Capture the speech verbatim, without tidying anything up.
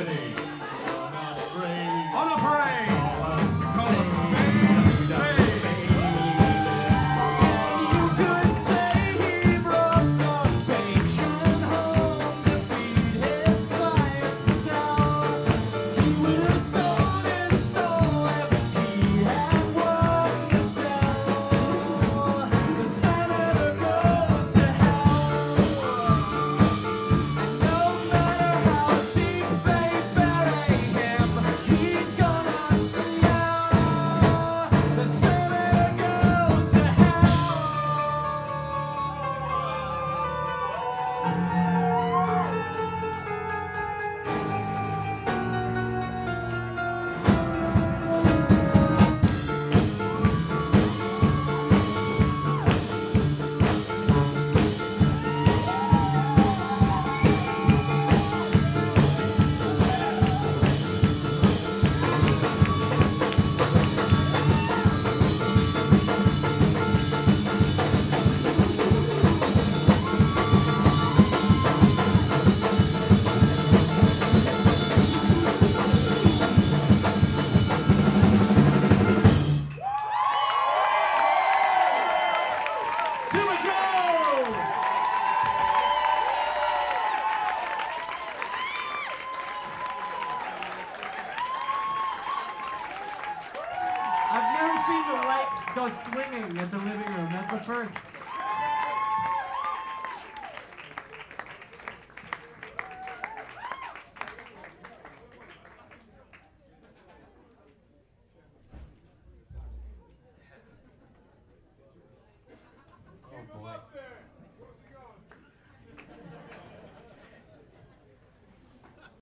city. Unafraid. Unafraid. Call us Spain. Spain. You could say he brought the patient home to feed his clientele. He would have sold his soul if he had one to sell. The senator goes to hell, and no matter how deep they bury him, he's gonna smell. The senator goes to hell. Jimmy Joe! I've never seen the lights go swinging at the living room. That's the first.